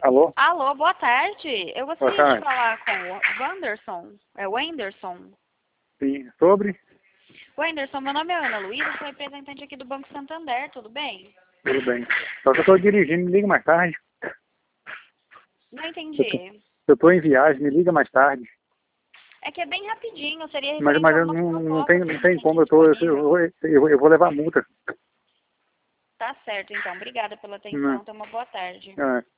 Alô? Alô, boa tarde. Eu Boa gostaria tarde. de falar com o Wanderson. É o Wenderson. Sim. Sobre? Wenderson, meu nome é Ana Luísa, sou representante aqui do Banco Santander, tudo bem? Tudo bem. Só que eu estou dirigindo, me liga mais tarde. Não entendi. Eu estou em viagem, me liga mais tarde. É que é bem rapidinho, seria Mas referente a eu uma não proposta tenho, que a não gente tem tem como, aqui disponível. eu vou levar multa. Tá certo, então. Obrigada pela Não. atenção. Tenha uma boa tarde. É.